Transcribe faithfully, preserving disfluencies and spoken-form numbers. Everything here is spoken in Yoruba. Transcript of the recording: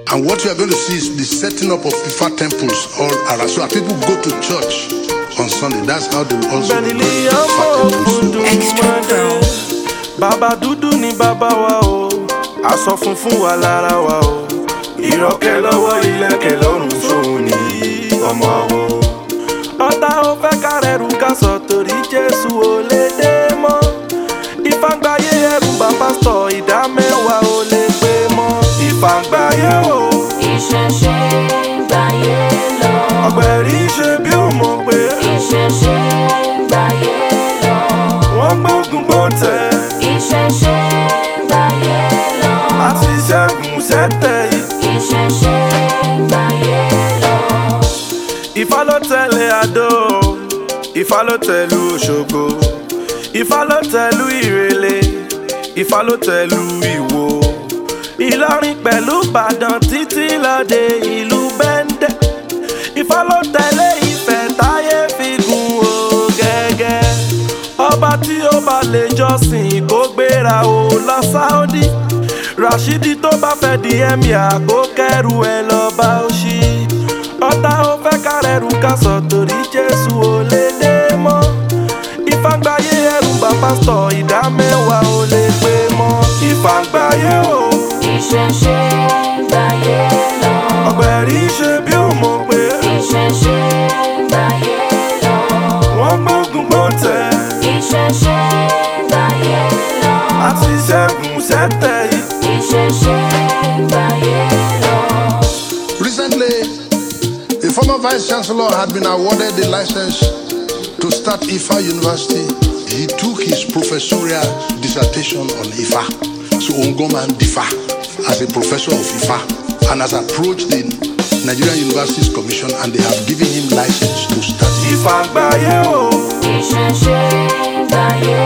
And what you are going to see is the setting up of Ifa temples all around. So people go to church on Sunday. That's how they will also go to Ifa temples. Extra Pro. Baba dúdú ni bàbá wa o, aṣọ funfun wà lára wa o. Ìrọ̀kẹ́ lọ́wọ́ ìlẹ̀kẹ̀ lọ́rùn sóhun ní ọmọ wo. Ọ̀tá ò fẹ́ ká rẹrù ká sọ torí Jésù ò lè dé mọ́. Ìfàgbáyé ẹrù bá pásítọ̀ ìdá mẹ́wàá ò lè pé mọ́. Ìfàgbáyé o. Ìṣẹ̀ṣe gbáyé lọ. Ọ̀gbẹ̀rì ṣe bí ó mọ̀ pé. Ìṣẹ̀ṣe gbáyé lọ. Wọ́n gbógun gbóǹtẹ̀. Ìṣẹ̀ṣe gbáyé lọ. Àti ṣẹ́gun ṣẹ́tẹ̀ yìí. Ìṣẹ̀ṣe gbáyé lọ. Ifá ló tẹ̀lé Adó, Ifá ló tẹ̀lú Òṣogbo, Ifá ló tẹ̀lú Ìrẹ̀lẹ̀, Ifá ló tẹ̀lú Ìwó, Ìlọrin pẹ̀lú Ìbàdàn títí lóde ìlú Bẹ́ndẹ̀. Ifá ló tẹ̀lé Ifẹ̀ táyé fi gùn ó gẹ́gẹ́. Ọba tí ó bá lè jọ́sìn kó gbéra ó lọ Sáúdí. Rashidi tó bá fẹ́ di emir kó kẹ́rù ẹ̀ lọ bá òṣì. Ọ̀tá ò fẹ́ ká rẹrù ká sọ torí Jésù ò lè dé mọ́. Ìfàgbáyé ẹrù bá pásítọ̀ ìdá mẹ́wàá ò lè pé mọ́. Ìfàgbáyé o. Ìṣẹ̀ṣe gbáyé lọ. Ọ̀gbẹ̀rì ṣe bí ó mọ̀ pé. Ìṣẹ̀ṣe gbáyé lọ. Wọ́n gbógun gbóǹtẹ̀. Ìṣẹ̀ṣe gbáyé lọ. Àti ṣẹ́gun ṣẹ́tẹ̀ yìí. Ìṣẹ̀ṣe gbáyé lọ. Recently, a former vice chancellor had been awarded the license to start Ifa University. He took his professorial dissertation on Ifa. So Ongoman Difa as a professor of Ifa and has approached the Nigerian Universities Commission and they have given him license to start Ifa. Ìfàgbáyé o. Ìṣẹ̀ṣe gbáyé